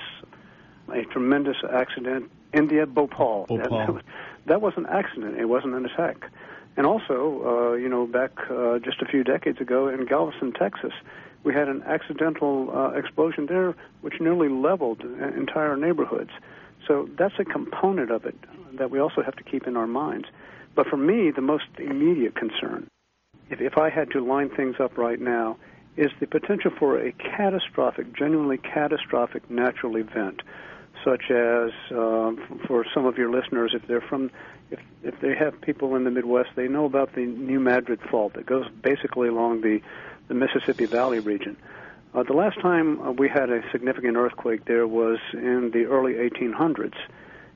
a tremendous accident, India, Bhopal. Bhopal. That, that, was, that was an accident. It wasn't an attack. And also, uh, you know, back uh, just a few decades ago in Galveston, Texas, we had an accidental uh, explosion there which nearly leveled entire neighborhoods. So that's a component of it that we also have to keep in our minds. But for me, the most immediate concern, if, if I had to line things up right now, is the potential for a catastrophic, genuinely catastrophic natural event, such as, uh, for some of your listeners, if they're from, if, if they have people in the Midwest, they know about the New Madrid Fault that goes basically along the, the Mississippi Valley region. Uh, the last time uh, we had a significant earthquake there was in the early eighteen hundreds.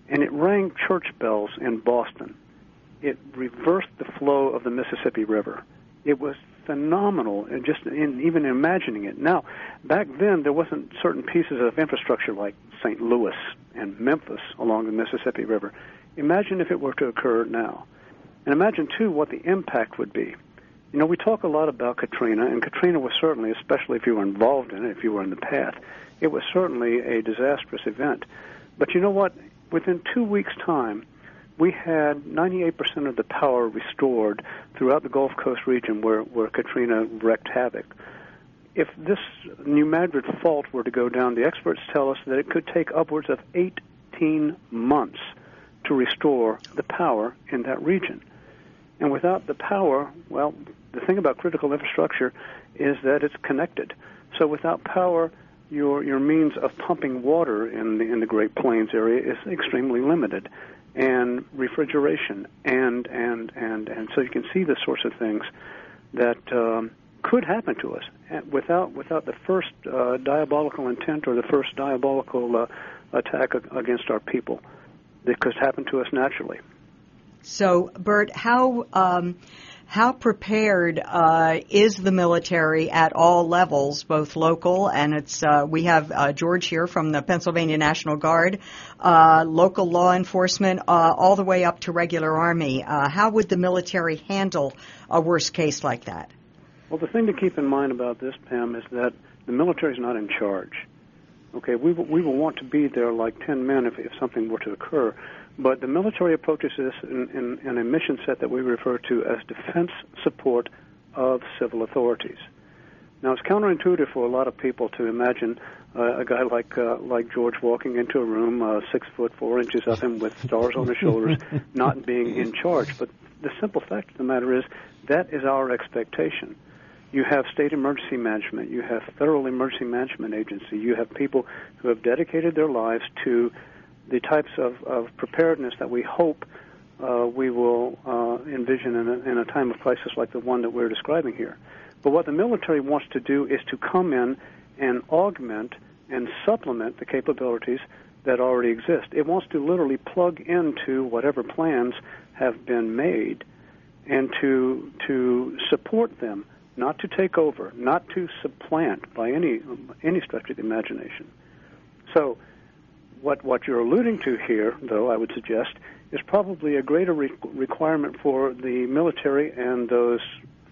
and it rang church bells in Boston. It reversed the flow of the Mississippi River. It was phenomenal, and just in, even imagining it. Now, back then, there wasn't certain pieces of infrastructure like Saint Louis and Memphis along the Mississippi River. Imagine if it were to occur now. And imagine, too, what the impact would be. You know, we talk a lot about Katrina, and Katrina was certainly, especially if you were involved in it, if you were in the path, it was certainly a disastrous event. But you know what? Within two weeks' time, we had ninety-eight percent of the power restored throughout the Gulf Coast region where, where Katrina wreaked havoc. If this New Madrid fault were to go down, the experts tell us that it could take upwards of eighteen months to restore the power in that region. And without the power, well, the thing about critical infrastructure is that it's connected. So without power, your your means of pumping water in the, in the Great Plains area is extremely limited. And refrigeration, and, and, and, and so you can see the sorts of things that um, could happen to us without without the first uh, diabolical intent or the first diabolical uh, attack against our people that could happen to us naturally. So, Bert, how um, how prepared uh, is the military at all levels, both local and it's uh, we have uh, George here from the Pennsylvania National Guard, uh, local law enforcement, uh, all the way up to regular Army. Uh, how would the military handle a worst case like that? Well, the thing to keep in mind about this, Pam, is that the military is not in charge. Okay, we will, we will want to be there like ten men if, if something were to occur. But the military approaches this in, in, in a mission set that we refer to as defense support of civil authorities. Now, it's counterintuitive for a lot of people to imagine uh, a guy like uh, like George walking into a room, uh, six foot four inches up him with stars on his shoulders, not being in charge. But the simple fact of the matter is that is our expectation. You have state emergency management. You have federal emergency management agency. You have people who have dedicated their lives to the types of, of preparedness that we hope uh, we will uh, envision in a, in a time of crisis like the one that we're describing here. But what the military wants to do is to come in and augment and supplement the capabilities that already exist. It wants to literally plug into whatever plans have been made and to to support them, not to take over, not to supplant by any any stretch of the imagination. So what what you're alluding to here, though, I would suggest, is probably a greater re- requirement for the military and those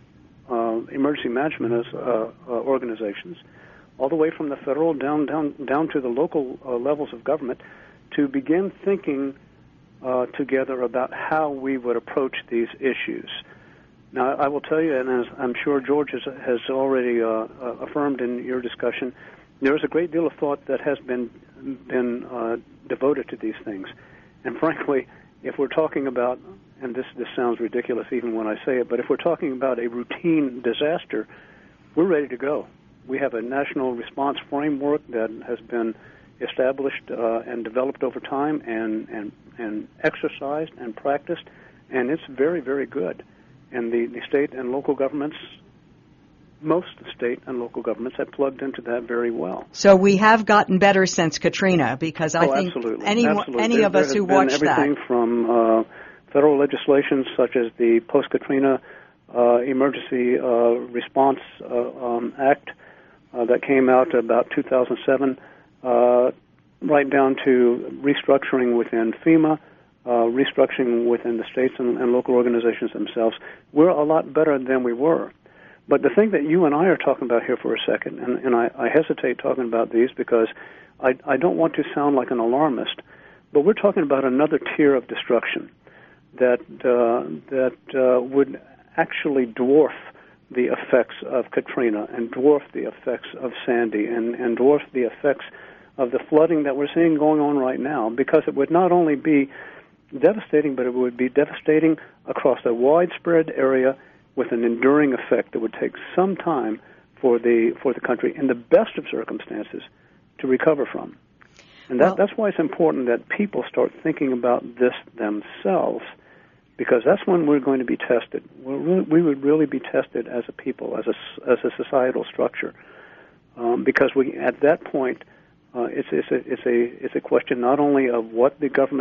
uh, emergency management as, uh, uh, organizations, all the way from the federal down down down to the local uh, levels of government, to begin thinking uh, together about how we would approach these issues. Now, I will tell you, and as I'm sure George has, has already uh, uh, affirmed in your discussion, there is a great deal of thought that has been been uh, devoted to these things. And frankly, if we're talking about, and this, this sounds ridiculous even when I say it, but if we're talking about a routine disaster, we're ready to go. We have a national response framework that has been established uh, and developed over time and, and, and exercised and practiced, and it's very, very good. And the, the state and local governments, most state and local governments have plugged into that very well. So we have gotten better since Katrina, because I oh, think absolutely. any absolutely. any there, of us there who watched everything that. from uh, federal legislation such as the Post-Katrina uh, Emergency uh, Response uh, um, Act uh, that came out about two thousand seven, uh, right down to restructuring within FEMA, uh, restructuring within the states and, and local organizations themselves. We're a lot better than we were. But the thing that you and I are talking about here for a second, and, and I, I hesitate talking about these because I, I don't want to sound like an alarmist, but we're talking about another tier of destruction that uh, that uh, would actually dwarf the effects of Katrina and dwarf the effects of Sandy and, and dwarf the effects of the flooding that we're seeing going on right now, because it would not only be devastating, but it would be devastating across a widespread area with an enduring effect that would take some time for the for the country, in the best of circumstances, to recover from. And that, well, that's why it's important that people start thinking about this themselves, because that's when we're going to be tested. We're, we would really be tested as a people, as a, as a societal structure, um, because we at that point, uh, it's, it's, a, it's, a, it's a question not only of what the government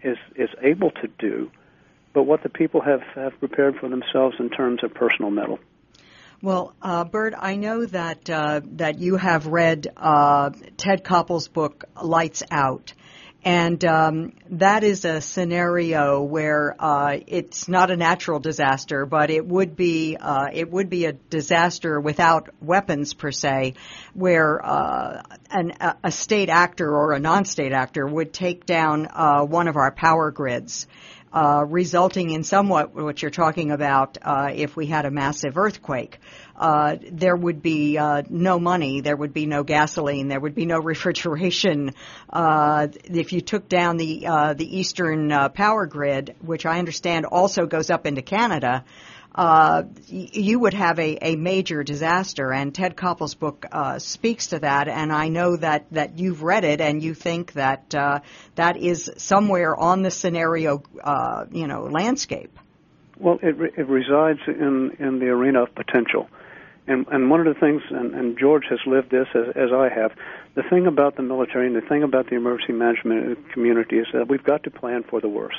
is, is able to do, but what the people have, have prepared for themselves in terms of personal mettle. Well, uh, Bert, I know that uh, that you have read uh, Ted Koppel's book, Lights Out. And um, that is a scenario where uh, it's not a natural disaster, but it would be uh, it would be a disaster without weapons per se, where uh, an, a state actor or a non-state actor would take down uh, one of our power grids, uh, resulting in somewhat what you're talking about. Uh, if we had a massive earthquake, uh, there would be uh, no money, there would be no gasoline, there would be no refrigeration. Uh, if you took down the uh, the eastern uh, power grid, which I understand also goes up into Canada, uh, y- you would have a, a major disaster. And Ted Koppel's book uh, speaks to that. And I know that, that you've read it and you think that uh, that is somewhere on the scenario, uh, you know, landscape. Well, it, re- it resides in, in the arena of potential. And, and one of the things, and, and George has lived this as, as I have, the thing about the military and the thing about the emergency management community is that we've got to plan for the worst.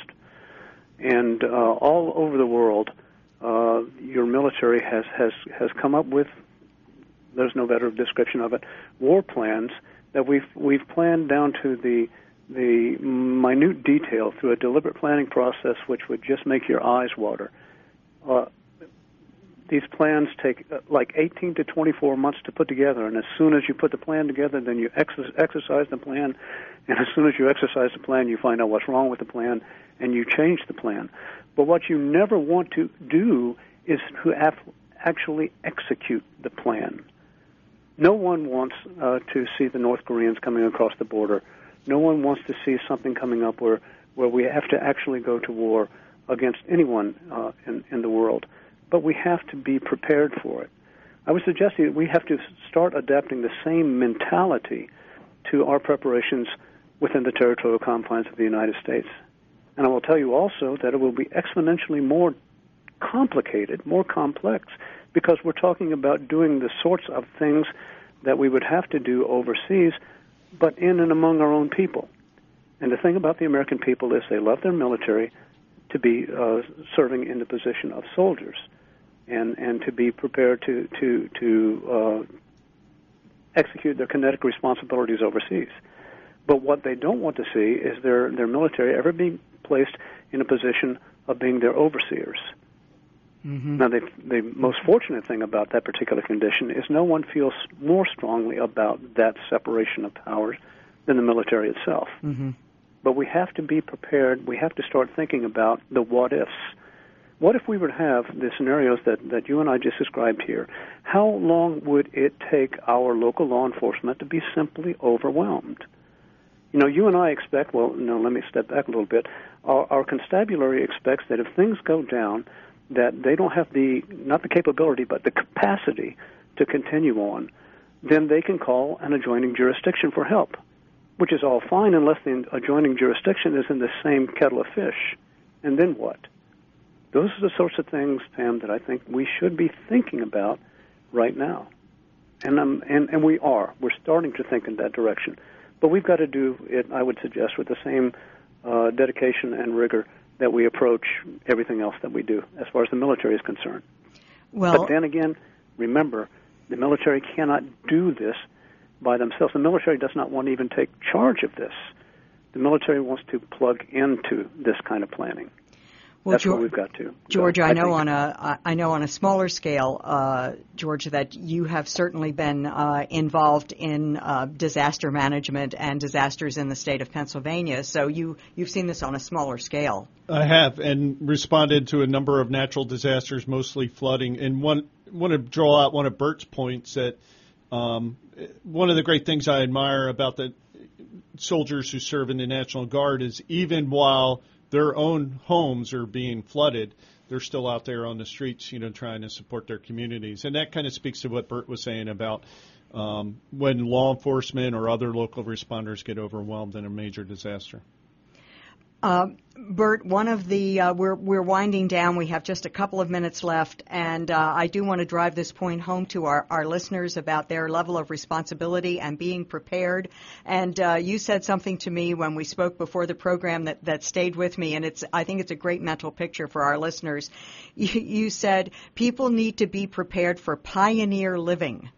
And uh, all over the world, uh, your military has, has, has come up with, there's no better description of it, war plans that we've we've planned down to the the minute detail through a deliberate planning process which would just make your eyes water. Uh, These plans take uh, like eighteen to twenty-four months to put together, and as soon as you put the plan together, then you ex- exercise the plan, and as soon as you exercise the plan, you find out what's wrong with the plan, and you change the plan. But what you never want to do is to af- actually execute the plan. No one wants uh, to see the North Koreans coming across the border. No one wants to see something coming up where, where we have to actually go to war against anyone uh, in, in the world. But we have to be prepared for it. I would suggest that we have to start adapting the same mentality to our preparations within the territorial confines of the United States. And I will tell you also that it will be exponentially more complicated, more complex, because we're talking about doing the sorts of things that we would have to do overseas, but in and among our own people. And the thing about the American people is they love their military to be uh, serving in the position of soldiers, and, and to be prepared to to to uh, execute their kinetic responsibilities overseas. But what they don't want to see is their their military ever being placed in a position of being their overseers. Mm-hmm. Now, the the most fortunate thing about that particular condition is no one feels more strongly about that separation of powers than the military itself. Mm-hmm. But we have to be prepared. We have to start thinking about the what-ifs. What if we were to have the scenarios that, that you and I just described here? How long would it take our local law enforcement to be simply overwhelmed? You know, you and I expect, well, no, let me step back a little bit. Our, our constabulary expects that if things go down, that they don't have the, not the capability, but the capacity to continue on, then they can call an adjoining jurisdiction for help, which is all fine unless the adjoining jurisdiction is in the same kettle of fish. And then what? Those are the sorts of things, Pam, that I think we should be thinking about right now. And, um, and, and we are. We're starting to think in that direction. But we've got to do it, I would suggest, with the same uh, dedication and rigor that we approach everything else that we do as far as the military is concerned. Well, but then again, remember, the military cannot do this by themselves. The military does not want to even take charge of this. The military wants to plug into this kind of planning. Well, That's George, where we've got to. George, so, I, I know think, on a I know on a smaller scale, uh, George, that you have certainly been uh, involved in uh, disaster management and disasters in the state of Pennsylvania. So you you've seen this on a smaller scale. I have, and responded to a number of natural disasters, mostly flooding. And one want to draw out one of Bert's points that um, one of the great things I admire about the soldiers who serve in the National Guard is even while their own homes are being flooded, they're still out there on the streets, you know, trying to support their communities. And that kind of speaks to what Bert was saying about um, when law enforcement or other local responders get overwhelmed in a major disaster. Uh, Bert, one of the uh, we're we're winding down. We have just a couple of minutes left, and uh, I do want to drive this point home to our, our listeners about their level of responsibility and being prepared. And uh, you said something to me when we spoke before the program that, that stayed with me, and it's I think it's a great mental picture for our listeners. You, you said people need to be prepared for pioneer living.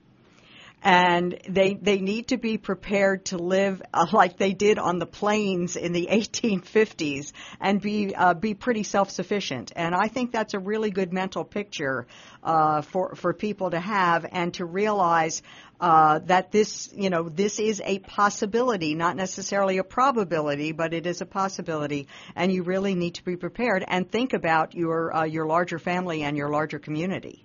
And they they need to be prepared to live uh, like they did on the plains in the eighteen fifties and be uh, be pretty self-sufficient. And I think that's a really good mental picture uh, for for people to have, and to realize uh, that this you know this is a possibility, not necessarily a probability, but it is a possibility. And you really need to be prepared and think about your uh, your larger family and your larger community.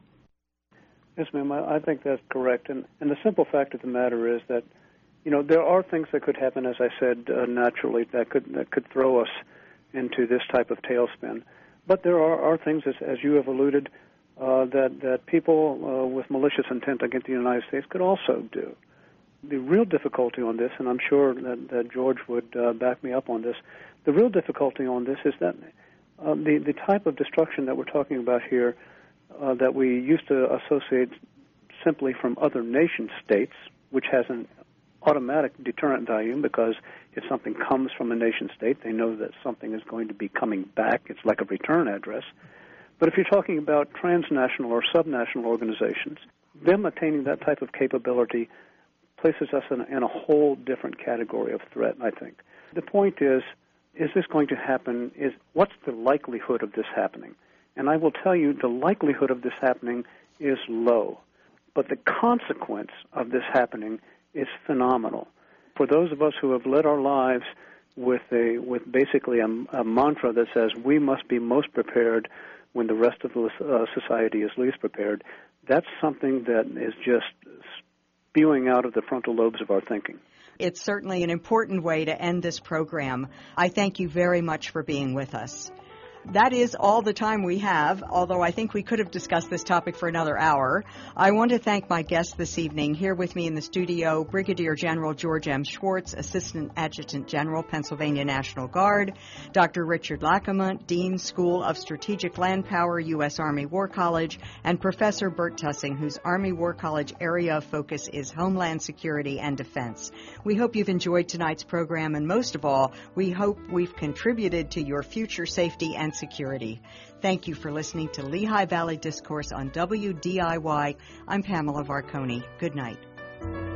Yes, ma'am, I, I think that's correct. And, and the simple fact of the matter is that, you know, there are things that could happen, as I said, uh, naturally, that could that could throw us into this type of tailspin. But there are, are things, as, as you have alluded, uh, that, that people uh, with malicious intent against the United States could also do. The real difficulty on this, and I'm sure that, that George would uh, back me up on this, the real difficulty on this is that uh, the, the type of destruction that we're talking about here Uh, that we used to associate simply from other nation states, which has an automatic deterrent value because if something comes from a nation state, they know that something is going to be coming back. It's like a return address. But if you're talking about transnational or subnational organizations, them attaining that type of capability places us in, in a whole different category of threat, I think. The point is, is this going to happen? Is what's the likelihood of this happening? And I will tell you the likelihood of this happening is low. But the consequence of this happening is phenomenal. For those of us who have led our lives with a with basically a, a mantra that says we must be most prepared when the rest of the uh, society is least prepared, that's something that is just spewing out of the frontal lobes of our thinking. It's certainly an important way to end this program. I thank you very much for being with us. That is all the time we have, although I think we could have discussed this topic for another hour. I want to thank my guests this evening. Here with me in the studio, Brigadier General George M. Schwartz, Assistant Adjutant General, Pennsylvania National Guard, Doctor Richard Lacamont, Dean, School of Strategic Land Power, U S Army War College, and Professor Bert Tussing, whose Army War College area of focus is Homeland Security and Defense. We hope you've enjoyed tonight's program, and most of all, we hope we've contributed to your future safety and security. Thank you for listening to Lehigh Valley Discourse on W D I Y. I'm Pamela Varconi. Good night.